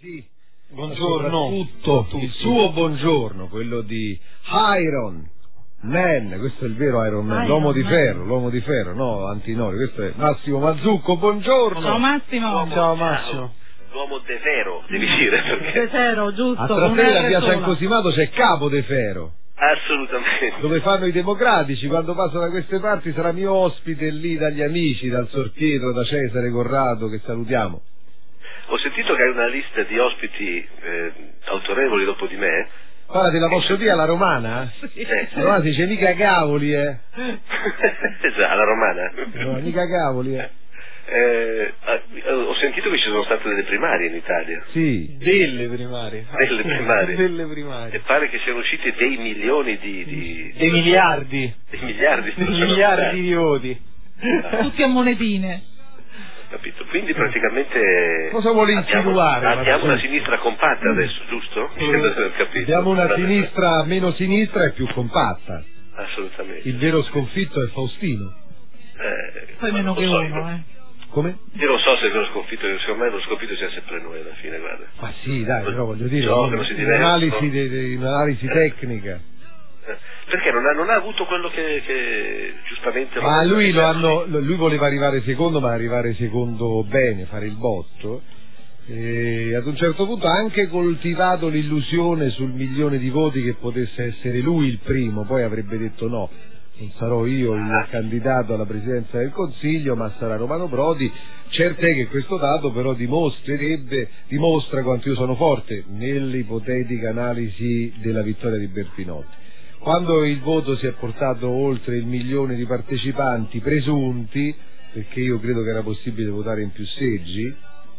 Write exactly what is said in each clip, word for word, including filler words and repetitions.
Sì, buongiorno. Soprattutto il suo buongiorno, quello di Iron Man, questo è il vero Iron Man, l'uomo di ferro, l'uomo di ferro, no, Antinori, questo è Massimo Mazzucco, buongiorno. Ciao Massimo. Ciao Massimo. L'uomo de Fero, devi dire, perché... De Fero, giusto. A Trastevere, a via San Cosimato, c'è Capo de Fero. Assolutamente. Dove fanno i democratici, quando passo da queste parti sarà mio ospite lì dagli amici, dal Sorpietro, da Cesare Corrado, che salutiamo. Ho sentito che hai una lista di ospiti eh, autorevoli dopo di me. Guarda, te la posso dire alla romana? Sì. La romana si dice mica cavoli, eh. Esatto, la romana. No, mica cavoli, eh. Eh, ho sentito che ci sono state delle primarie in Italia. Sì. Delle primarie. Delle primarie. Delle primarie. E pare che siano usciti dei milioni di... di dei miliardi. Dei miliardi. Dei miliardi di voti. Ah. Tutti a monetine. Capito? Quindi praticamente cosa vuole insinuare? Abbiamo, abbiamo una sinistra compatta adesso, giusto? Mi sembra di aver capito. Abbiamo una sinistra meno sinistra e più compatta. Assolutamente. Il vero sconfitto è Faustino. Eh, Poi meno che so, uno, eh. Come? Io non so se è vero sconfitto, secondo me lo sconfitto sia sempre noi alla fine, guarda. Ma sì, dai, però voglio dire, so, che non si un'analisi, de, de, un'analisi tecnica. Perché non ha, non ha avuto quello che, che giustamente... Ma lui, lo hanno, lui voleva arrivare secondo, ma arrivare secondo bene, fare il botto, e ad un certo punto ha anche coltivato l'illusione sul milione di voti che potesse essere lui il primo, poi avrebbe detto no, non sarò io il candidato alla presidenza del Consiglio, ma sarà Romano Prodi. Certo è che questo dato però dimostrerebbe, dimostra quanto io sono forte nell'ipotetica analisi della vittoria di Bertinotti. Quando il voto si è portato oltre il milione di partecipanti presunti, perché io credo che era possibile votare in più seggi,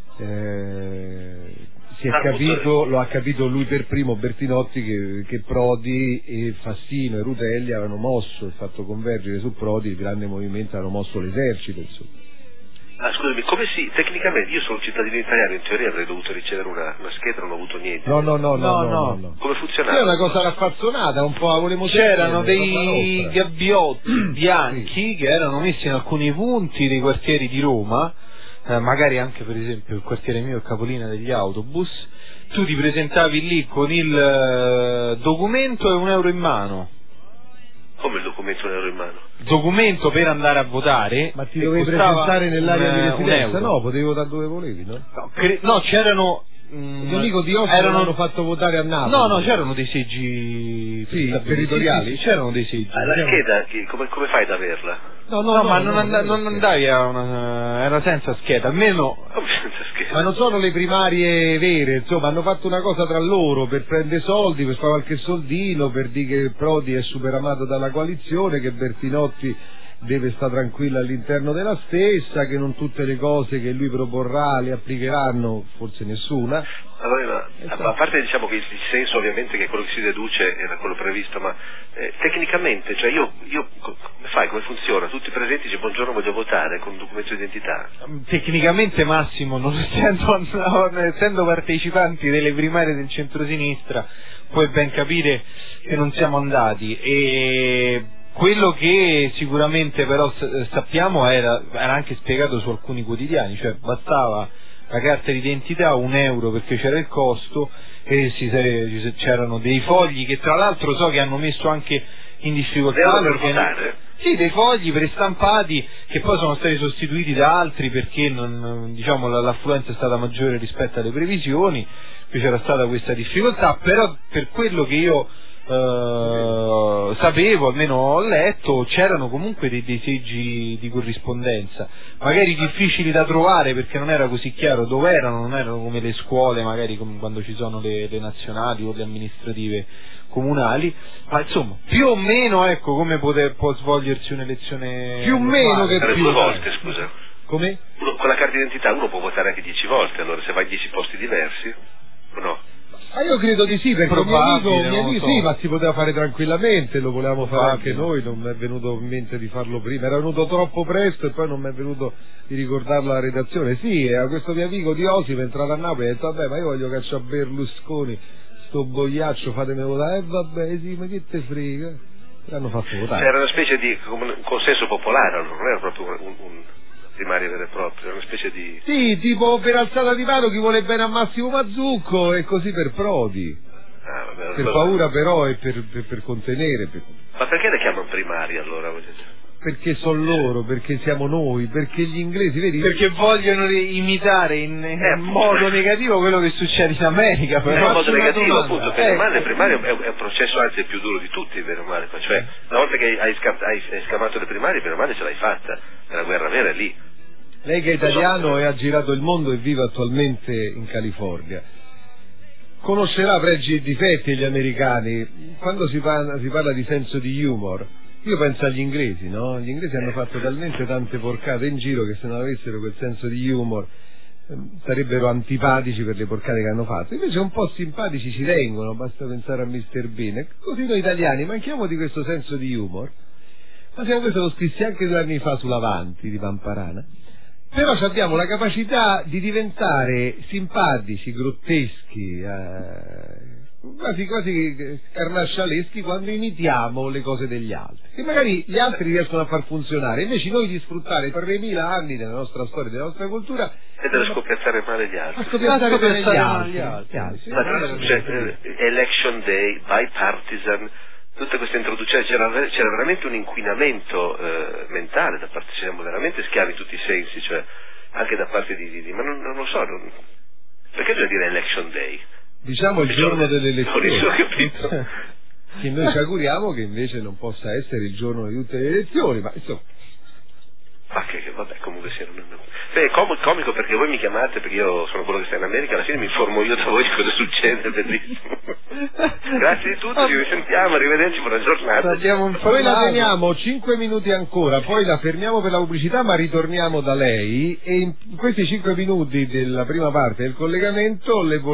eh, si è capito, lo ha capito lui per primo, Bertinotti, che, che Prodi e Fassino e Rutelli avevano mosso e fatto convergere su Prodi il grande movimento, avevano mosso l'esercito, insomma. Ah, scusami, come si, tecnicamente, io sono cittadino italiano, in teoria avrei dovuto ricevere una, una scheda, non ho avuto niente. No, no, no, no, no, no, no. no. Come funzionava? È una cosa raffazzonata, un po' volevo C'erano sapere, dei gabbiotti bianchi che erano messi in alcuni punti dei quartieri di Roma, eh, magari anche per esempio il quartiere mio è Capolina degli autobus. Tu ti presentavi lì con il eh, documento e un euro in mano. Come il documento un euro in mano? Documento per andare a votare. Ma ti dovevi presentare nell'area un, di residenza? un No, potevi votare dove volevi, no? No, cre- no c'erano... Mm, il mio amico di Ostia erano... l'hanno fatto votare a Napoli. No, no, c'erano dei seggi sì, territoriali. Sì, sì, c'erano dei seggi. Ah, la scheda, chi, come, come fai ad averla? No, no, no, no ma no, non, and- no, non andavi a una... era senza scheda, almeno... Come senza scheda? Ma non sono le primarie vere, insomma, hanno fatto una cosa tra loro per prendere soldi, per fare qualche soldino, per dire che Prodi è superamato dalla coalizione, che Bertinotti deve stare tranquillo all'interno della stessa, che non tutte le cose che lui proporrà le applicheranno, forse nessuna. Allora, esatto. A parte diciamo che il senso ovviamente che quello che si deduce era quello previsto, ma eh, tecnicamente, cioè io, io come fai, come funziona? Tutti presenti dice buongiorno, voglio votare con un documento di identità. Tecnicamente Massimo, non essendo, non essendo partecipanti delle primarie del centrosinistra, puoi ben capire che non siamo andati. E quello che sicuramente però sappiamo era, era anche spiegato su alcuni quotidiani, cioè bastava la carta d'identità, un euro perché c'era il costo, e si, c'erano dei fogli che tra l'altro so che hanno messo anche in difficoltà perché, sì, dei fogli prestampati che poi sono stati sostituiti da altri perché non, diciamo, l'affluenza è stata maggiore rispetto alle previsioni, c'era stata questa difficoltà, però per quello che io Uh, sapevo, almeno ho letto, c'erano comunque dei, dei seggi di corrispondenza, magari difficili da trovare perché non era così chiaro dove erano, non erano come le scuole, magari come quando ci sono le, le nazionali o le amministrative comunali, ma insomma più o meno ecco come poter, può svolgersi un'elezione più o meno che più due volte, scusa. Come? Uno, con la carta d'identità uno può votare anche dieci volte, allora se vai in dieci posti diversi o no? Ma io credo di sì, perché mio amico, mio amico so. sì, ma si poteva fare tranquillamente, lo volevamo fare anche noi, non mi è venuto in mente di farlo prima, era venuto troppo presto e poi non mi è venuto di ricordarlo alla redazione. Sì, a questo mio amico di Osimo è entrato a Napoli e ha detto vabbè, ma io voglio cacciare Berlusconi, sto boiaccio, fatemi votare, e eh, vabbè sì, ma che te frega? L'hanno fatto votare. Era una specie di un consenso popolare, non era proprio un, un primaria vera e propria, è una specie di... Sì, tipo per alzata di mano chi vuole bene a Massimo Mazzucco e così per Prodi. Ah, vabbè, Per vabbè. paura però e per, per, per contenere. Per... Ma perché le chiamano primaria allora? voglio dire? Perché sono loro, perché siamo noi, perché gli inglesi, vedi? Perché vogliono imitare in, in Eh, modo negativo quello che succede in America, Però però. in modo negativo, domanda. appunto, bene o Eh, male, il primario è, è un processo anzi il più duro di tutti, bene o male, cioè una volta che hai, sca- hai, hai scavato le primarie, bene o male ce l'hai fatta, la guerra vera è lì. Lei che è italiano e ha girato il mondo e vive attualmente in California. Conoscerà pregi e difetti degli americani. Quando si parla, si parla di senso di humor, io penso agli inglesi, no? Gli inglesi hanno fatto talmente tante porcate in giro che se non avessero quel senso di humor ehm, sarebbero antipatici per le porcate che hanno fatto. Invece un po' simpatici ci vengono, basta pensare a mister Bean. Così noi italiani manchiamo di questo senso di humor. Ma siamo questo lo scrissi anche due anni fa sull'Avanti di Pamparana. Però abbiamo la capacità di diventare simpatici, grotteschi, eh, quasi quasi carnascialeschi quando imitiamo le cose degli altri, che magari gli altri riescono a far funzionare, invece noi di sfruttare tremila anni della nostra storia, della nostra cultura E deve scoppiazzare male gli altri. a scoppiazzare per gli male altri. gli altri. Gli altri. Ma cioè, eh, election day, bipartisan, tutte queste introduzioni, c'era, c'era veramente un inquinamento eh, mentale da parte, siamo veramente schiavi in tutti i sensi, cioè anche da parte di, di, di ma non, non lo so, non, perché bisogna dire election day? Diciamo il giorno delle Non elezioni. ho capito. Che noi ci auguriamo che invece non possa essere il giorno di tutte le elezioni, ma insomma. Ma che, che vabbè, comunque sia. Non, non. Beh, è com- comico perché voi mi chiamate, perché io sono quello che sta in America, alla fine mi informo io da voi di cosa succede, è bellissimo. Grazie di tutto, ci risentiamo, arrivederci, buona giornata. Abbiamo un Poi la teniamo cinque minuti ancora, poi la fermiamo per la pubblicità, ma ritorniamo da lei e in questi cinque minuti della prima parte del collegamento le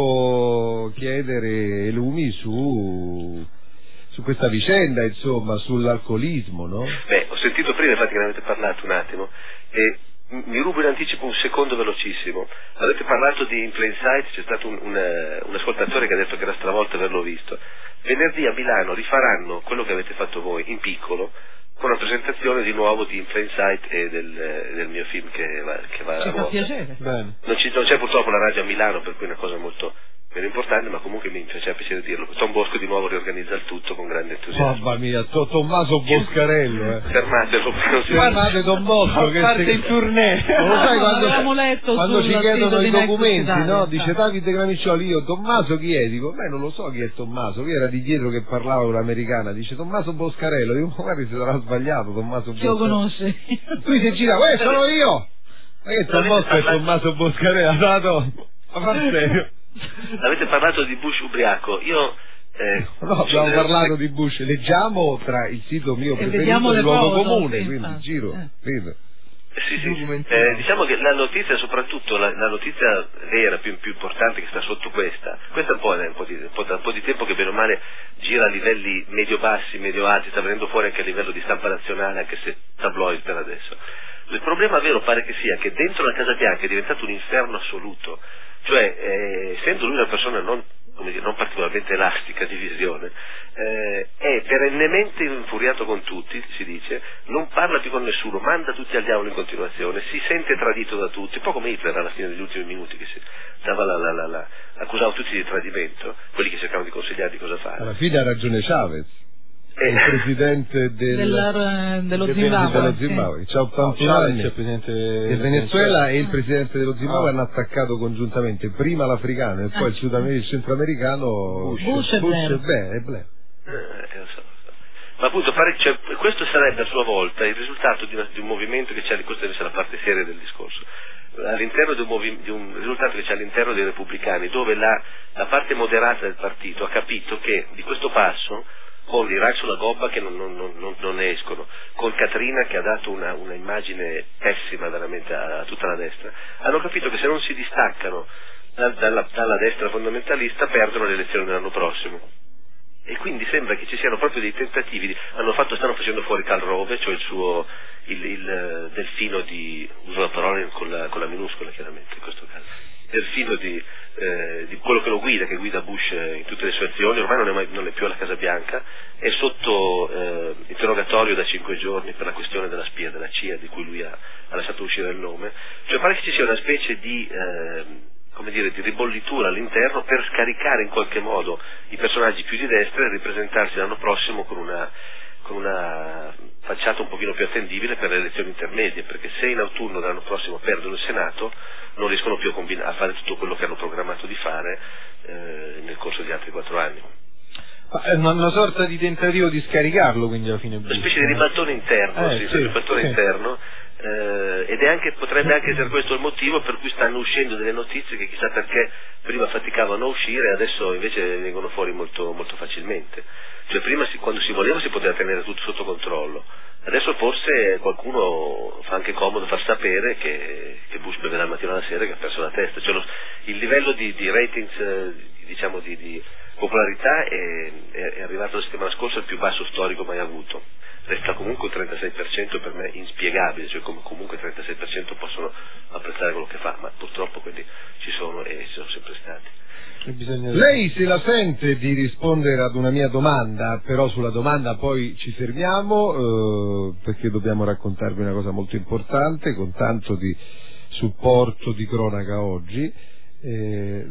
volevo chiedere lumi su... su questa vicenda, insomma, sull'alcolismo, no? Beh, ho sentito prima, infatti, che ne avete parlato un attimo, e m- mi rubo in anticipo un secondo velocissimo. Avete parlato di In Plain Sight, c'è stato un, un, uh, un ascoltatore che ha detto che era stravolto averlo visto. Venerdì a Milano rifaranno quello che avete fatto voi, in piccolo, con una presentazione di nuovo di In Plain Sight e del, eh, del mio film che va, che va Ci a fa vuoto. piacere. Bene. Non, ci- non c'è purtroppo la radio a Milano, per cui è una cosa molto meno importante, ma comunque mi faceva piacere dirlo. Tom Bosco di nuovo riorganizza il tutto con grande entusiasmo. Mamma mia, to- Tommaso Boscarello, eh. Fermatelo, non si Fermate Don Bosco che parte se- in tournée. Non lo sai No, quando, l'avevamo letto quando sul ci chiedono sito i di Nexus documenti, Italia. no? Dice Davide Gramiccioli, io Tommaso chi è? Dico, beh non lo so chi è Tommaso, chi era di dietro che parlava con l'americana, dice Tommaso Boscarello, dico magari si sarà sbagliato Tommaso Chi lo Boscarello. conosce? Lui si gira, uè sono io! Ma che Tom Bosco è Tommaso Boscarello, ha dato... Ma fa serio? Avete parlato di Bush ubriaco, io... Eh, No, abbiamo parlato di Bush, leggiamo tra il sito mio E preferito vediamo il le luogo foto, comune, sì, quindi infatti, giro, eh. vedo. Sì, sì. Eh, diciamo che la notizia, soprattutto la, la notizia vera, più, più importante che sta sotto questa, questa è un po', è un po' di, un po', da un po' di tempo che bene o male gira a livelli medio-bassi, medio-alti, sta venendo fuori anche a livello di stampa nazionale, anche se tabloid per adesso. Il problema vero pare che sia che dentro la Casa Bianca è diventato un inferno assoluto, cioè eh, essendo lui una persona non, come dire, non particolarmente elastica di visione, eh, è perennemente infuriato con tutti, si dice, non parla più con nessuno, manda tutti al diavolo in continuazione, si sente tradito da tutti, un po' come Hitler alla fine degli ultimi minuti che si stava la, la, la, la, accusava tutti di tradimento, quelli che cercavano di consigliargli cosa fare. Alla fine ha ragione Chavez. Eh, Il presidente del, Del- dello del- Zimbabwe, dello sì. Zimbabwe. C'ha ottantuno Chavez, anni. il presidente Il Venezuela e il Ah. presidente dello Zimbabwe Ah. hanno attaccato congiuntamente prima l'africano e poi Ah. il, sudamer- il centroamericano Bush. Bush e Blair. e Blair, e Blair. Eh, lo so, lo so. Ma appunto pare- cioè, questo sarebbe a sua volta il risultato di, una- di un movimento che c'è, questa deve essere la parte seria del discorso, all'interno di un, movi- di un risultato che c'è all'interno dei repubblicani, dove la, la parte moderata del partito ha capito che di questo passo, con l'Iraq sulla gobba che non, non, non, non ne escono, con Katrina che ha dato una, una immagine pessima veramente a, a tutta la destra, hanno capito che se non si distaccano da, dalla, dalla destra fondamentalista perdono le elezioni dell'anno prossimo. E quindi sembra che ci siano proprio dei tentativi, di, hanno fatto, stanno facendo fuori Karl Rove, cioè il suo, il, il delfino di, uso la parola con la, con la minuscola chiaramente in questo caso, perfino di, eh, di quello che lo guida, che guida Bush in tutte le sue azioni, ormai non è, mai, non è più alla Casa Bianca, è sotto eh, interrogatorio da cinque giorni per la questione della spia della C I A, di cui lui ha, ha lasciato uscire il nome. Cioè pare che ci sia una specie di... Eh, come dire, di ribollitura all'interno per scaricare in qualche modo i personaggi più di destra e ripresentarsi l'anno prossimo con una, con una facciata un pochino più attendibile per le elezioni intermedie, perché se in autunno dell'anno prossimo perdono il Senato non riescono più a, combina- a fare tutto quello che hanno programmato di fare eh, nel corso di altri quattro anni. È una, una sorta di tentativo di scaricarlo, quindi alla fine una specie di ribaltone interno, eh, sì, sì, un ribaltone sì. interno. Eh, ed è anche, potrebbe anche essere questo il motivo per cui stanno uscendo delle notizie che chissà perché prima faticavano a uscire e adesso invece vengono fuori molto, molto facilmente. Cioè prima si, quando si voleva si poteva tenere tutto sotto controllo, adesso forse qualcuno fa anche comodo far sapere che, che Bush beve dal mattino alla sera e che ha perso la testa. Cioè lo, il livello di, di ratings, eh, diciamo di, di popolarità è, è, è arrivato la settimana scorsa al più basso storico mai avuto. Resta comunque un trentasei per cento per me inspiegabile, cioè come comunque il trentasei per cento possono apprezzare quello che fa, ma purtroppo quelli ci sono e ci sono sempre stati. Bisogna... Lei se la sente di rispondere ad una mia domanda, però sulla domanda poi ci fermiamo eh, perché dobbiamo raccontarvi una cosa molto importante con tanto di supporto di cronaca oggi. Eh,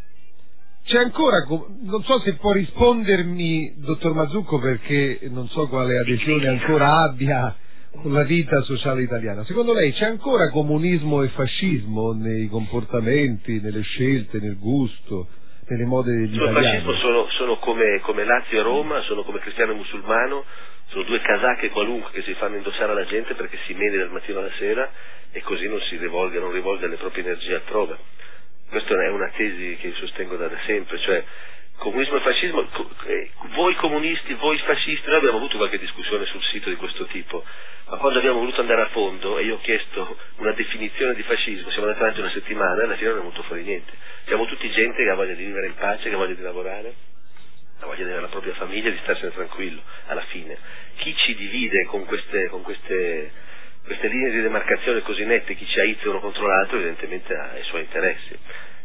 C'è ancora, non so se può rispondermi, dottor Mazzucco, perché non so quale adesione ancora abbia con la vita sociale italiana. Secondo lei c'è ancora comunismo e fascismo nei comportamenti, nelle scelte, nel gusto, nelle mode degli Sono italiani? fascismo sono, sono come, come Lazio e Roma, sono come cristiano e musulmano, sono due casacche qualunque che si fanno indossare alla gente perché si mede dal mattino alla sera e così non si rivolga, non rivolga le proprie energie altrove. Questa è una tesi che sostengo da sempre, cioè comunismo e fascismo, voi comunisti, voi fascisti, noi abbiamo avuto qualche discussione sul sito di questo tipo, ma quando abbiamo voluto andare a fondo e io ho chiesto una definizione di fascismo, siamo andati avanti una settimana e alla fine non è venuto fuori niente. Siamo tutti gente che ha voglia di vivere in pace, che ha voglia di lavorare, ha voglia di avere la propria famiglia, di starsene tranquillo, alla fine. Chi ci divide con queste... Con queste queste linee di demarcazione così nette, chi ci aizza uno contro l'altro evidentemente ha i suoi interessi.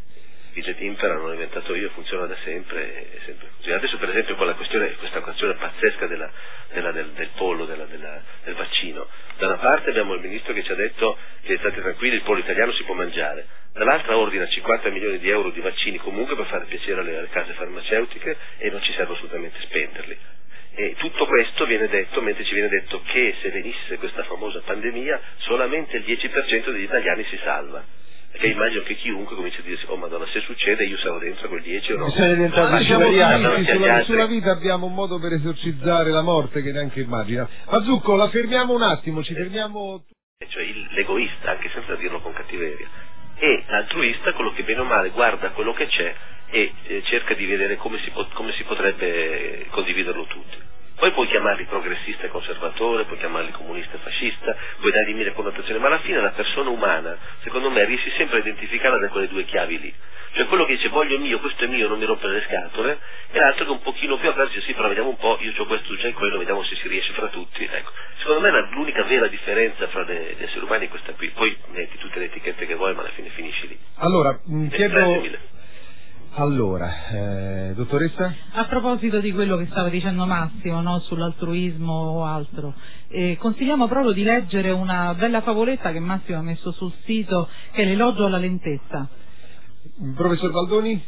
Viget impera, non l'ho inventato io, funziona da sempre, è sempre così. Adesso per esempio con la questione, questa questione pazzesca della, della, del, del pollo, della, della, del vaccino, da una parte abbiamo il ministro che ci ha detto che state tranquilli, il pollo italiano si può mangiare, dall'altra ordina cinquanta milioni di euro di vaccini comunque per fare piacere alle, alle case farmaceutiche e non ci serve assolutamente spenderli. E tutto questo viene detto mentre ci viene detto che se venisse questa famosa pandemia solamente il dieci per cento degli italiani si salva. Perché immagino che chiunque comincia a dirsi, oh madonna, se succede io sarò dentro quel dieci o no. Ma diciamo così, sulla, sulla vita abbiamo un modo per esorcizzare la morte che neanche immagina. Mazzucco, la fermiamo un attimo, ci fermiamo... Cioè l'egoista, anche senza dirlo con cattiveria, e l'altruista, quello che bene o male guarda quello che c'è e eh, cerca di vedere come si, pot- come si potrebbe condividerlo tutti. Poi puoi chiamarli progressista e conservatore, puoi chiamarli comunista e fascista, puoi dargli mille connotazioni, ma alla fine la persona umana, secondo me, riesci sempre a identificarla da quelle due chiavi lì. Cioè quello che dice voglio mio, questo è mio, non mi rompere le scatole, e l'altro che un pochino più aperto dice sì, però vediamo un po', io c'ho questo, tu c'hai quello, vediamo se si riesce fra tutti. Ecco. Secondo me l'unica vera differenza fra le, gli esseri umani è questa qui, poi metti tutte le etichette che vuoi, ma alla fine finisci lì. Allora, mh, chiedo... Allora, eh, dottoressa? A proposito di quello che stava dicendo Massimo, no, sull'altruismo o altro, eh, consigliamo proprio di leggere una bella favoletta che Massimo ha messo sul sito, che è l'elogio alla lentezza. Professor Baldoni?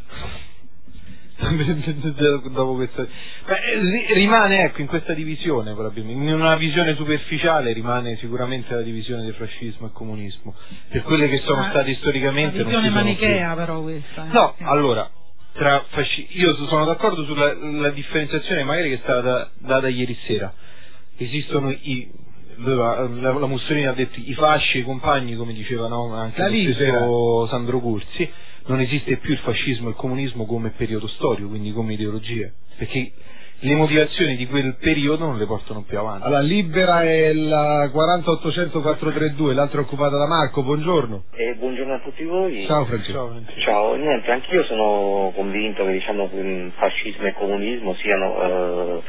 Dopo questa... Beh, rimane ecco in questa divisione probabilmente, in una visione superficiale rimane sicuramente la divisione del fascismo e comunismo per quelle che sono ah, stati storicamente una visione non manichea però questa eh? no sì. Allora tra fasci... io sono d'accordo sulla la differenziazione magari che è stata data ieri sera. Esistono i la, la, la Mussolini ha detto i fasci e i compagni, come diceva no, anche la lo stesso Sandro Curzi. Non esiste più il fascismo e il comunismo come periodo storico, quindi come ideologie, perché le motivazioni di quel periodo non le portano più avanti. Allora, Libera è la quaranta ottocento quattrocentotrentadue, l'altra è occupata da Marco, buongiorno. Eh, buongiorno a tutti voi. Ciao Francesco. Ciao, Francesco. Ciao, niente, anch'io sono convinto che diciamo fascismo e comunismo siano eh,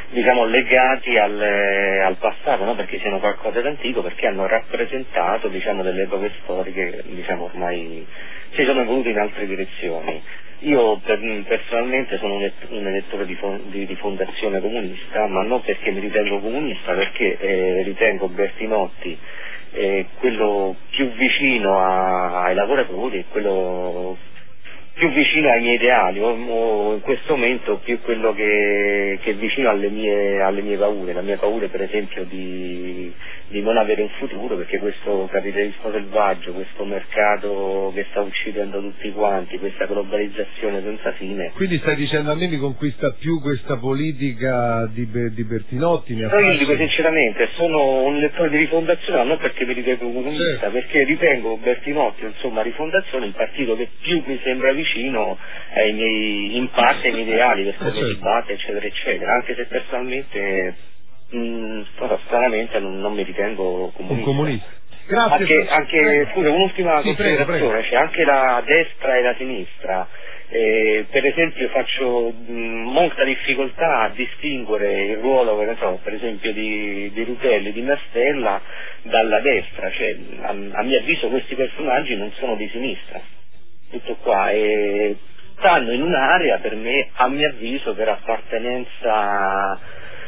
diciamo legati al, al passato, no? Perché siano qualcosa d'antico, perché hanno rappresentato, diciamo, delle epoche storiche, diciamo, ormai si sono evolute in altre direzioni. Io per, personalmente sono un, un elettore di, di, di Fondazione Comunista, ma non perché mi ritengo comunista, perché eh, ritengo Bertinotti eh, quello più vicino a, ai lavoratori, quello più vicino ai miei ideali, o, o in questo momento più quello che, che è vicino alle mie, alle mie paure, la mia paura per esempio di, di non avere un futuro, perché questo capitalismo selvaggio, questo mercato che sta uccidendo tutti quanti, questa globalizzazione senza fine. Quindi stai dicendo a me mi conquista più questa politica di, di Bertinotti? Mi no, io dico sinceramente, sono un lettore di Rifondazione, non perché mi ritengo comunista, certo. Perché ritengo Bertinotti, insomma, Rifondazione, il partito che più mi sembra vicino ai miei, in parte ai miei ideali, per come si batte, eccetera, eccetera, anche se personalmente mh, stranamente non, non mi ritengo comunista. Un comunista. Grazie. Anche, anche scusa, un'ultima sì, considerazione, c'è anche la destra e la sinistra. Eh, per esempio faccio mh, molta difficoltà a distinguere il ruolo, che ne so, per esempio di, di Rutelli, di Mastella dalla destra, cioè a, a mio avviso questi personaggi non sono di sinistra. Tutto qua, e stanno in un'area per me, a mio avviso, per appartenenza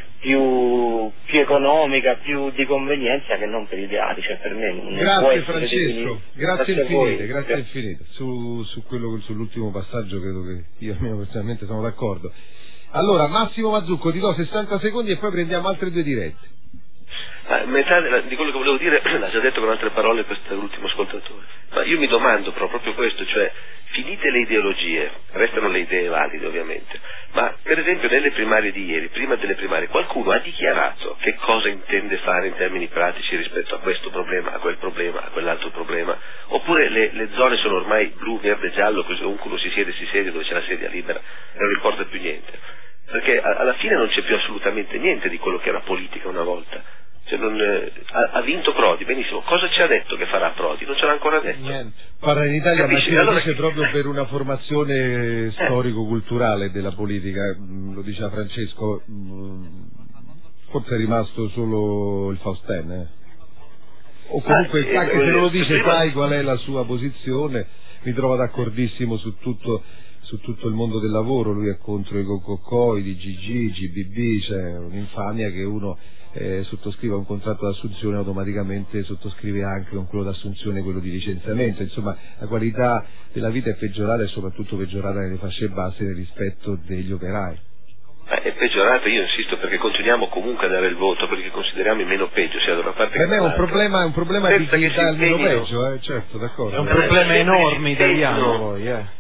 più, più economica, più di convenienza che non per ideali, cioè per me non grazie può essere Francesco, definito. grazie, grazie infinite, grazie grazie. infinite. Su, su quello, sull'ultimo passaggio credo che io almeno personalmente sono d'accordo. Allora Massimo Mazzucco, ti do sessanta secondi e poi prendiamo altre due dirette. Ma metà della, di quello che volevo dire l'ha già detto con altre parole quest'ultimo ascoltatore, ma io mi domando però proprio questo, cioè finite le ideologie, restano le idee valide ovviamente, ma per esempio nelle primarie di ieri, prima delle primarie, qualcuno ha dichiarato che cosa intende fare in termini pratici rispetto a questo problema, a quel problema, a quell'altro problema, oppure le, le zone sono ormai blu, verde, giallo, così ovunque uno si siede si siede dove c'è la sedia libera e non importa più niente, perché a, alla fine non c'è più assolutamente niente di quello che era politica una volta. Cioè non, eh, ha, ha vinto Prodi, benissimo, cosa ci ha detto che farà Prodi? Non ce l'ha ancora detto. Niente. Guarda, in Italia ma si allora... dice proprio per una formazione eh. storico-culturale della politica, lo diceva Francesco, forse è rimasto solo il Fausten, eh. o comunque ah, anche eh, se non lo dice prima... sai qual è la sua posizione, mi trovo d'accordissimo su tutto, su tutto il mondo del lavoro, lui è contro i Cococò, i D G G, G B B, cioè un'infamia che uno Eh, sottoscrive un contratto d'assunzione automaticamente sottoscrive anche con quello d'assunzione quello di licenziamento, insomma la qualità della vita è peggiorata e soprattutto peggiorata nelle fasce basse nel rispetto degli operai. Eh, è peggiorata, io insisto, perché continuiamo comunque a dare il voto perché consideriamo il meno peggio, sia da una parte per che me è un dall'altra. problema, è un problema di chi dà il meno peggio, eh, certo, d'accordo. È un problema enorme italiano poi, eh.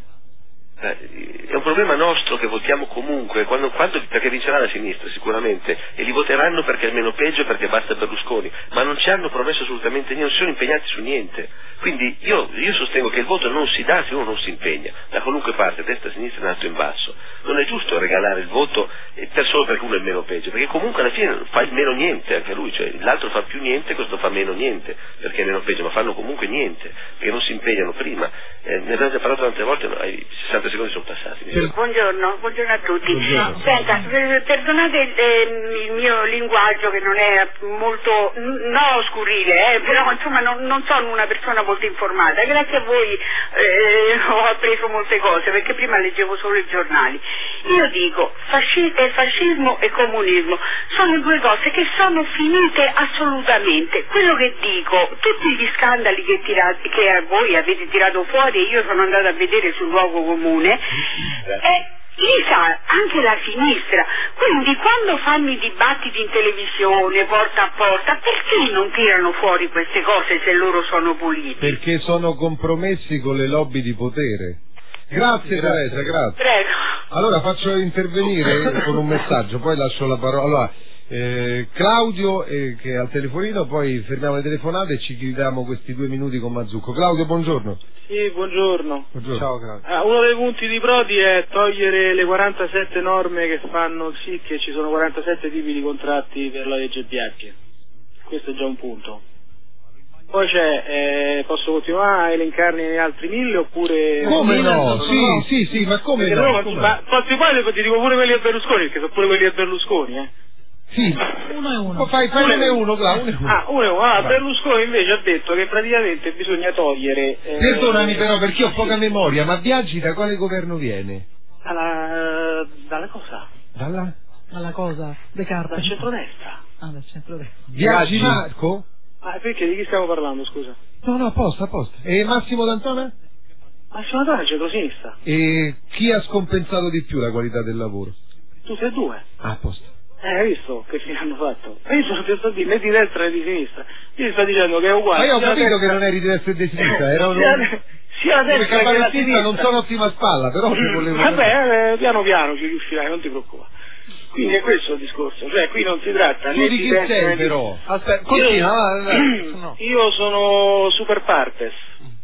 È un problema nostro che votiamo comunque, quando, quando, perché vincerà la sinistra sicuramente, e li voteranno perché è il meno peggio, perché basta Berlusconi, ma non ci hanno promesso assolutamente niente, non si sono impegnati su niente. Quindi io, io sostengo che il voto non si dà se uno non si impegna, da qualunque parte, destra, sinistra, in alto e in basso. Non è giusto regalare il voto per solo perché uno è il meno peggio, perché comunque alla fine fa il meno niente anche lui, cioè l'altro fa più niente, questo fa meno niente, perché è meno peggio, ma fanno comunque niente, perché non si impegnano prima. Eh, ne abbiamo già parlato tante volte, ma ai sessanta secondi sono passati. Buongiorno, buongiorno a tutti. Buongiorno. Senta, perdonate eh, il mio linguaggio che non è molto, no scurrile, eh, però insomma non, non sono una persona molto informata. Grazie a voi eh, ho appreso molte cose, perché prima leggevo solo i giornali. Io dico, fasci- fascismo e comunismo sono due cose che sono finite assolutamente. Quello che dico, tutti gli scandali che, tirate, che voi avete tirato fuori e io sono andata a vedere sul luogo comune, e li sa anche la sinistra, quindi quando fanno i dibattiti in televisione porta a porta, perché non tirano fuori queste cose se loro sono puliti? Perché sono compromessi con le lobby di potere. Grazie Teresa, grazie. Prego. Allora faccio intervenire con un messaggio, poi lascio la parola. Allora, eh, Claudio eh, che è al telefonino, poi fermiamo le telefonate e ci chiudiamo questi due minuti con Mazzucco. Claudio, buongiorno. Sì, buongiorno. Buongiorno. Ciao Claudio. Ah, uno dei punti di Prodi è togliere le quarantasette norme che fanno sì che ci sono quarantasette tipi di contratti per la legge Bianchi. Questo è già un punto. Poi c'è, eh, posso continuare a elencarne altri mille oppure... Come no? no? Sì, no. sì, sì, ma come perché no? no? Come? Ma poi ti dico pure quelli a Berlusconi, perché sono pure quelli a Berlusconi, eh. Sì. Uno e uno. Fai, fai uno e uno, Cla, uno e uno. Ah, uno e uno. Ah, Berlusconi invece ha detto che praticamente bisogna togliere... Eh, Perdonami però perché ho poca memoria, ma Biagi da quale governo viene? Dalla... dalla cosa? Dalla? Dalla cosa? De Carta. Dal centrodestra. Ah, dal centrodestra. Biagi Marco? Ah, perché di chi stiamo parlando, scusa? No, no, apposta, apposta. E Massimo D'Antona? Massimo D'Antona è centrosinistra. E chi ha scompensato di più la qualità del lavoro? Tutti e due. Ah, apposta. Eh, hai visto che fine hanno fatto? E io sono detto di né di destra né di sinistra. Io sto dicendo che è uguale. Ma io ho sia capito destra... che non eri di destra e di sinistra, ero sia, un... sia la destra Come che la campanizzista sinistra. non sono ottima spalla, però ti volevo... Vabbè, eh, piano piano ci riuscirai, non ti preoccupare. Quindi è questo il discorso, cioè qui non si tratta Tu né di di chi destra sei né di... però? Aspetta, continua. Io, no. io sono super partes.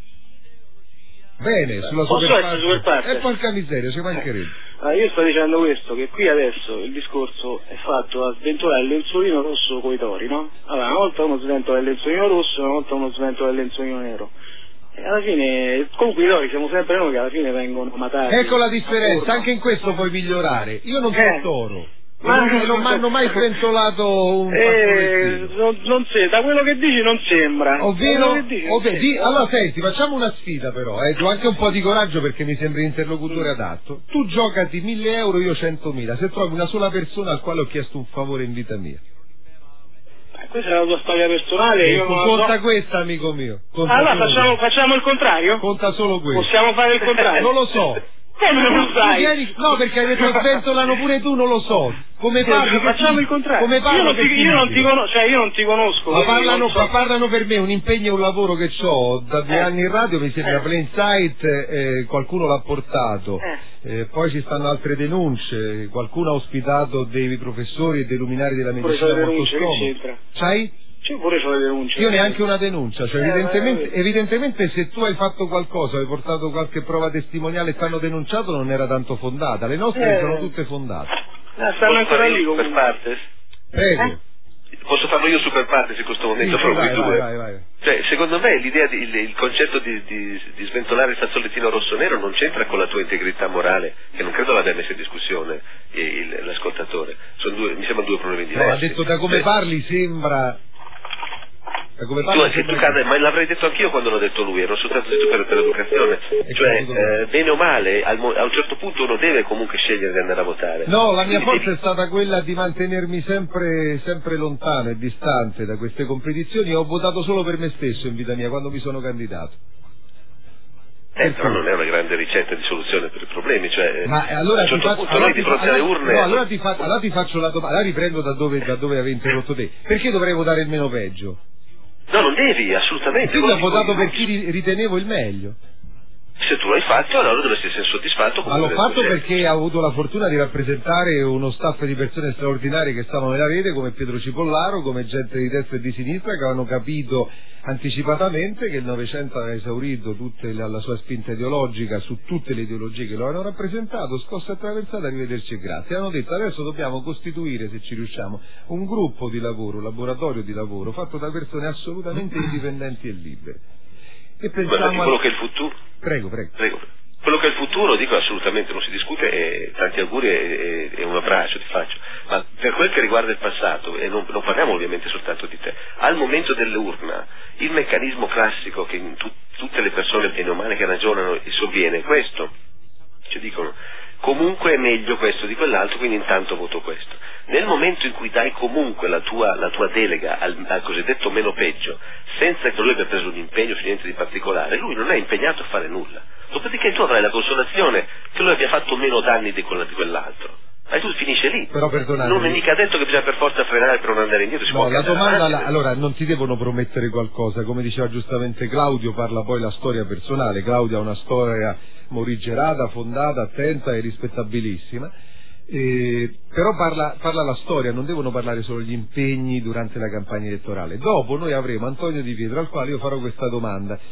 Bene, sulla Posso super essere super partes? E porca miseria, ci mancherebbe. Allora, io sto dicendo questo, che qui adesso il discorso è fatto a sventolare il lenzuolino rosso coi tori, no? Allora, una volta uno sventola il lenzuolino rosso, una volta uno sventola il lenzuolino nero. E alla fine, comunque i tori siamo sempre noi che alla fine vengono matati. Ecco la differenza, anche in questo puoi migliorare. Io non sono Eh. toro. Ma non, non mi hanno mai sventolato un eh, fazzolettino. non, non sé, da quello che dici non sembra. Ovvero, Da quello che dici non ovvero di, sembra. allora senti, facciamo una sfida però, eh, ho anche un po' di coraggio perché mi sembri l'interlocutore adatto. Tu giocati mille euro, io centomila, se trovi una sola persona al quale ho chiesto un favore in vita mia. Eh, questa è la tua storia personale, Eh, io non la conta so. questa, amico mio. Conta Allora solo facciamo, questo. facciamo il contrario? Conta solo questo. Possiamo fare il contrario? Non lo so. Come non lo sai? Ieri- no, perché hai detto sventolano pure tu, non lo so. Come parli? che Facciamo ti- il contrario. Come parlo? io non che ti, io non ti significa? conosco, cioè io non ti conosco. Ma quindi parlano, non so. ma parlano per me, un impegno e un lavoro che ho da due Eh. anni in radio, mi sembra Eh. Plain Sight, eh, qualcuno l'ha portato, Eh. eh, poi ci stanno altre denunce, qualcuno ha ospitato dei professori e dei luminari della Pure medicina c'ho le molto denunce, che scomodi. c'entra? C'hai? C'è pure c'ho le denunce. Io neanche una denuncia, cioè Eh, evidentemente, ma- evidentemente se tu hai fatto qualcosa, hai portato qualche prova testimoniale e ti hanno denunciato non era tanto fondata, le nostre Eh. sono tutte fondate. Ah, stanno Posso ancora fare lì io super comunque. partes? Prego. Eh? Posso farlo io super partes in questo momento? Sì, Sono vai, qui vai, due. vai, vai. Cioè, secondo me l'idea di- il, il concetto di, di, di sventolare il fazzolettino rosso-nero non c'entra con la tua integrità morale, che non credo l'abbia messa in discussione il- il- l'ascoltatore. Sono due, mi sembrano due problemi No, diversi. ha detto da come Cioè, parli sembra... Da come Tu, parli se tu sembra... cade, ma l'avrei detto anch'io quando l'ho detto lui, ero soltanto detto per, per educazione. E Cioè, capito eh, bene o male, al mo- a un certo punto uno deve comunque scegliere di andare a votare. No, la mia Quindi forza devi- è stata quella di mantenermi sempre, sempre lontano e distante da queste competizioni. Ho votato solo per me stesso in vita mia quando mi sono candidato. Eh, però non è una grande ricetta di soluzione per i problemi, cioè Ma eh, allora a un ti certo faccio, punto allora noi di ti, fronte alle allora- urne... no, allora ti, fa- allora ti faccio la domanda, allora riprendo da dove, da dove avevi interrotto te. Perché dovrei votare il meno peggio? No, non devi, assolutamente. Quindi ho non votato dico- per chi ri- ritenevo il meglio. Se tu l'hai fatto, allora dovresti essere soddisfatto. Ma l'ho come fatto del tuo perché ho avuto la fortuna di rappresentare uno staff di persone straordinarie che stavano nella rete, come Pietro Cipollaro, come gente di destra e di sinistra, che avevano capito anticipatamente che il Novecento aveva esaurito tutte la, la sua spinta ideologica su tutte le ideologie che lo avevano rappresentato, scossa attraversata, arrivederci e grazie. Hanno detto adesso dobbiamo costituire, se ci riusciamo, un gruppo di lavoro, un laboratorio di lavoro fatto da persone assolutamente indipendenti e libere. E Guardati, pensiamo quello a... che è il futuro... Prego, prego. Prego. Quello che è il futuro, dico assolutamente non si discute e tanti auguri e, e un abbraccio ti faccio, ma per quel che riguarda il passato, e non, non parliamo ovviamente soltanto di te, al momento dell'urna il meccanismo classico che in tu, tutte le persone bene o male che ragionano sovviene è questo, ci dicono comunque è meglio questo di quell'altro, quindi intanto voto questo. Nel momento in cui dai comunque la tua, la tua delega al, al cosiddetto meno peggio, senza che lui abbia preso un impegno su niente di particolare, lui non è impegnato a fare nulla. Dopodiché tu avrai la consolazione che lui abbia fatto meno danni di, quella, di quell'altro. Ma tu finisce lì. Però perdonate. Non è mica detto che bisogna per forza frenare per non andare indietro. Si No, può la andare domanda, avanti. la- allora non ti devono promettere qualcosa, come diceva giustamente Claudio, parla poi la storia personale. Claudio ha una storia morigerata, fondata, attenta e rispettabilissima, eh, però parla, parla la storia, non devono parlare solo gli impegni durante la campagna elettorale. Dopo noi avremo Antonio Di Pietro al quale io farò questa domanda,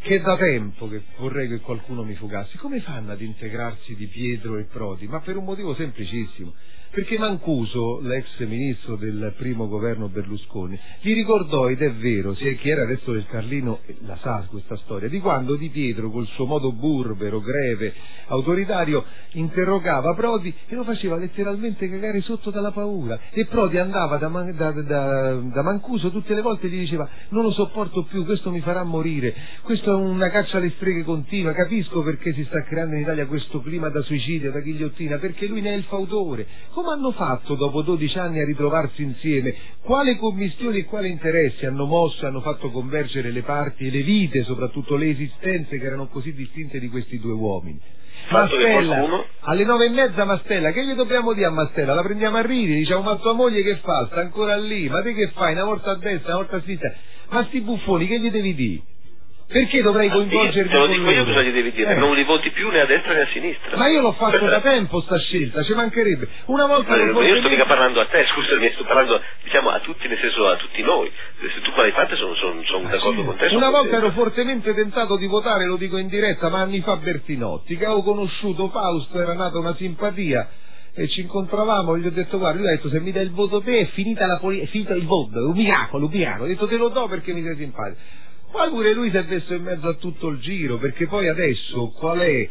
che da tempo che vorrei che qualcuno mi fugasse. Come fanno ad integrarsi Di Pietro e Prodi? Ma per un motivo semplicissimo. Perché Mancuso, l'ex ministro del primo governo Berlusconi, gli ricordò, ed è vero, se chi era adesso del Carlino la sa questa storia, di quando Di Pietro col suo modo burbero, greve, autoritario, interrogava Prodi e lo faceva letteralmente cagare sotto dalla paura, e Prodi andava da, Man, da, da, da Mancuso tutte le volte e gli diceva: non lo sopporto più, questo mi farà morire, questo è una caccia alle streghe continua, capisco perché si sta creando in Italia questo clima da suicidio, da ghigliottina, perché lui ne è il fautore. Come hanno fatto dopo dodici anni a ritrovarsi insieme? Quale commistioni e quali interessi hanno mosso e hanno fatto convergere le parti e le vite, soprattutto le esistenze che erano così distinte di questi due uomini? Mastella, qualcuno... alle nove e mezza Mastella, che gli dobbiamo dire a Mastella? La prendiamo a ridere, diciamo: ma tua moglie che fa? Sta ancora lì, ma te che fai? Una volta a destra, una volta a sinistra, ma sti buffoni che gli devi dire? Perché dovrei coinvolgermi? Te lo dico io cosa gli devi dire, eh. non li voti più né a destra né a sinistra. Ma io l'ho fatto da tempo sta scelta, ci mancherebbe. Una volta io non sto mica parlando a te, scusami, sto parlando diciamo a tutti, nel senso a tutti noi. Se tu quale fatte sono, sono, sono ah, d'accordo sì. con te. Una volta ero fortemente tentato di votare, lo dico in diretta, ma anni fa Bertinotti, che avevo conosciuto Fausto, era nata una simpatia e ci incontravamo, gli ho detto: guarda, lui ha detto: se mi dai il voto te è finita la politica, è finito il voto, è un miracolo, un miracolo. Ho detto: te lo do perché mi sei simpatico. Poi pure lui si è messo in mezzo a tutto il giro, perché poi adesso qual è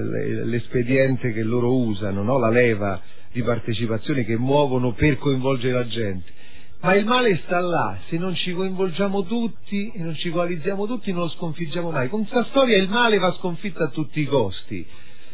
l'espediente che loro usano, no? La leva di partecipazione che muovono per coinvolgere la gente. Ma il male sta là, se non ci coinvolgiamo tutti e non ci coalizziamo tutti non lo sconfiggiamo mai. Con questa storia il male va sconfitto a tutti i costi.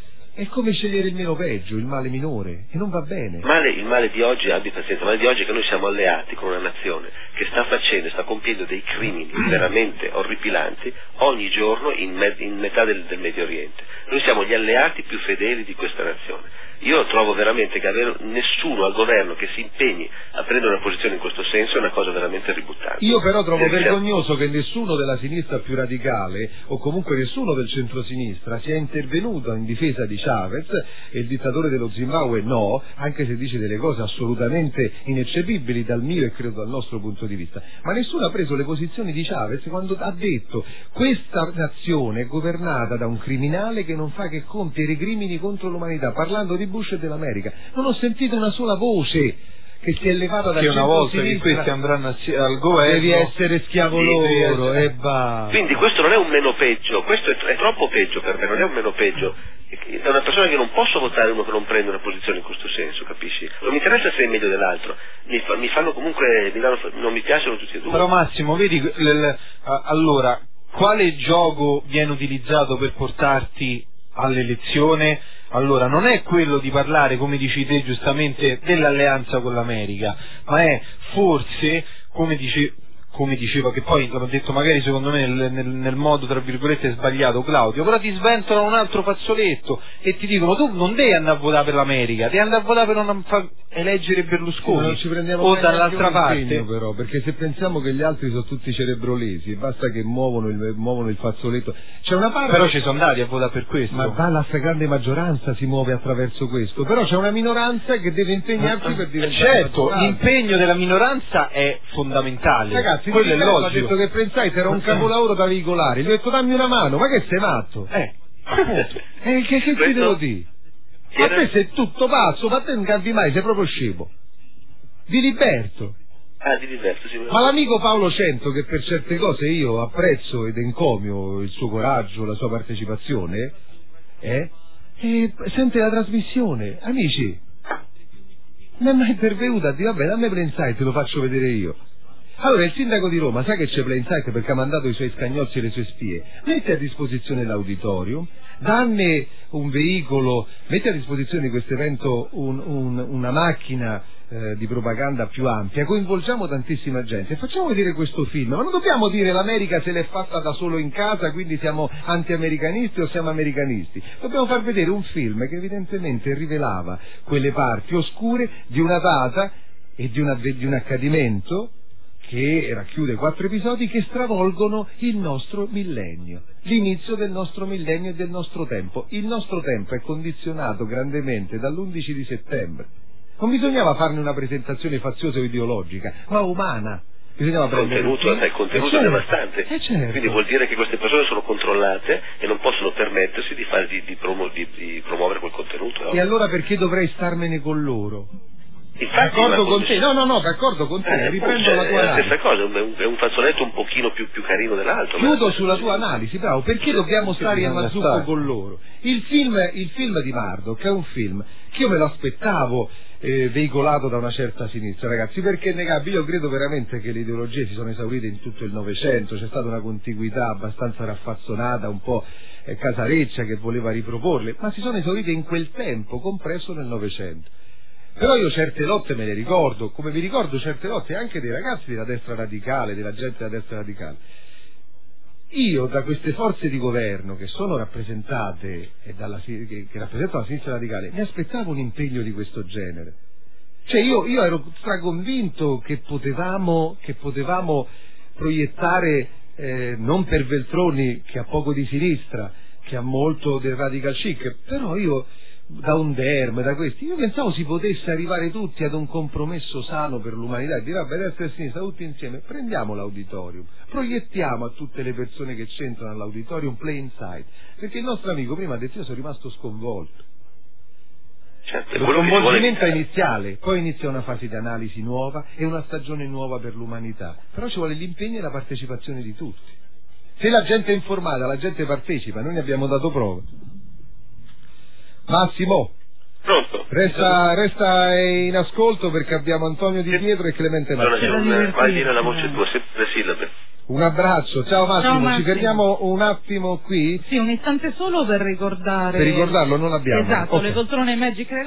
È come scegliere il meno peggio, il male minore, e non va bene. Il male, il male di oggi, abbi pazienza, il male di oggi è che noi siamo alleati con una nazione che sta facendo, sta compiendo dei crimini veramente orripilanti ogni giorno in, me, in metà del, del Medio Oriente. Noi siamo gli alleati più fedeli di questa nazione. Io trovo veramente che avere nessuno al governo che si impegni a prendere una posizione in questo senso è una cosa veramente ributtante. Io però trovo eh, vergognoso che nessuno della sinistra più radicale, o comunque nessuno del centrosinistra, sia intervenuto in difesa di Chavez, e il dittatore dello Zimbabwe no, anche se dice delle cose assolutamente ineccepibili dal mio e credo dal nostro punto di vista. Ma nessuno ha preso le posizioni di Chavez quando ha detto: questa nazione è governata da un criminale che non fa che compiere crimini contro l'umanità, parlando di Bush e dell'America. Non ho sentito una sola voce che si è levata da che una volta che questi andranno al governo devi essere schiavo loro e va. Quindi questo non è un meno peggio, questo è, è troppo peggio per me, non è un meno peggio. È una persona che non posso votare uno che non prende una posizione in questo senso, capisci? Non mi interessa se è meglio dell'altro, mi, fa, mi fanno comunque, mi danno, non mi piacciono tutti e due. Però Massimo, vedi, l, l, allora, quale gioco viene utilizzato per portarti all'elezione? Allora, non è quello di parlare, come dici te giustamente, dell'alleanza con l'America, ma è forse, come dice, come diceva, che poi l'ho detto magari secondo me nel, nel, nel modo tra virgolette sbagliato Claudio, però ti sventolano un altro fazzoletto e ti dicono: tu non devi andare a votare per l'America, devi andare a votare per non far eleggere Berlusconi, non ci prendiamo o dall'altra parte. Però, perché se pensiamo che gli altri sono tutti cerebrolesi e basta che muovono il, muovono il fazzoletto, c'è una parte. Però ci sono andati a votare per questo. Ma va, la stragrande maggioranza si muove attraverso questo, però c'è una minoranza che deve impegnarsi per diventare. Certo, l'impegno della minoranza è fondamentale. Ragazzi, quello è logico. Ha detto che pensai era un capolavoro da veicolare, gli ho detto: dammi una mano, ma che sei matto? Eh, eh che, che ti devo dire? A te sei tutto pazzo, ma te non cambi mai, sei proprio scemo. Di Liberto. Ah, di Liberto, sì. Ma l'amico Paolo Cento, che per certe cose io apprezzo ed encomio il suo coraggio, la sua partecipazione, eh? E sente la trasmissione, amici, non è mai intervenuta a dire: vabbè, dammi Play Insight, te lo faccio vedere io. Allora il sindaco di Roma sa che c'è Play Insight perché ha mandato i suoi scagnozzi e le sue spie, mette a disposizione l'auditorium, danne un veicolo, mette a disposizione di questo evento un, un, una macchina eh, di propaganda più ampia, coinvolgiamo tantissima gente e facciamo vedere questo film. Ma non dobbiamo dire: l'America se l'è fatta da solo in casa, quindi siamo anti-americanisti o siamo americanisti. Dobbiamo far vedere un film che evidentemente rivelava quelle parti oscure di una data e di, una, di un accadimento che racchiude quattro episodi che stravolgono il nostro millennio, l'inizio del nostro millennio e del nostro tempo. Il nostro tempo è condizionato grandemente dall'undici di settembre. Non bisognava farne una presentazione faziosa o ideologica, ma umana. bisognava prendere contenuto, il è contenuto certo, devastante, eh certo. Quindi vuol dire che queste persone sono controllate e non possono permettersi di, fare, di, di, promu- di, di promuovere quel contenuto. No? E allora perché dovrei starmene con loro? Infatti, d'accordo ma con te, no no no, d'accordo con te, eh, riprendo cioè, la tua è la analisi. stessa cosa, è un, è un fazzoletto un pochino più, più carino dell'altro. Chiudo sulla tua analisi, bravo, perché dobbiamo stare a mazzucco con loro? Il film, il film di Murdoch è un film che io me lo aspettavo eh, veicolato da una certa sinistra, ragazzi, perché è innegabile, io credo veramente che le ideologie si sono esaurite in tutto il Novecento, c'è stata una contiguità abbastanza raffazzonata, un po' eh, casareccia che voleva riproporle, ma si sono esaurite in quel tempo, compreso nel Novecento. Però io certe lotte me le ricordo, come mi ricordo certe lotte anche dei ragazzi della destra radicale, della gente della destra radicale. Io da queste forze di governo che sono rappresentate e dalla, che, che rappresentano la sinistra radicale mi aspettavo un impegno di questo genere. Cioè io, io ero straconvinto che potevamo, che potevamo proiettare eh, non per Veltroni che ha poco di sinistra, che ha molto del radical chic, però io da un derm, da questi, io pensavo si potesse arrivare tutti ad un compromesso sano per l'umanità, dire vabbè, destra e sinistra tutti insieme, prendiamo l'auditorium, proiettiamo a tutte le persone che c'entrano all'auditorium Play Inside, perché il nostro amico prima ha detto io sono rimasto sconvolto. Certo, Lo sconvolgimento è iniziale, poi inizia una fase di analisi nuova e una stagione nuova per l'umanità, però ci vuole l'impegno e la partecipazione di tutti. Se la gente è informata, la gente partecipa, noi ne abbiamo dato prova. Massimo, pronto? Resta, resta in ascolto perché abbiamo Antonio Di Pietro e Clemente Massimo. Vai dire la voce tua, sempre sillabe. Un abbraccio, ciao Massimo, ciao Massimo, ci fermiamo un attimo qui? Sì, un istante solo per ricordare... Per ricordarlo non abbiamo. Esatto, okay. le poltrone Magic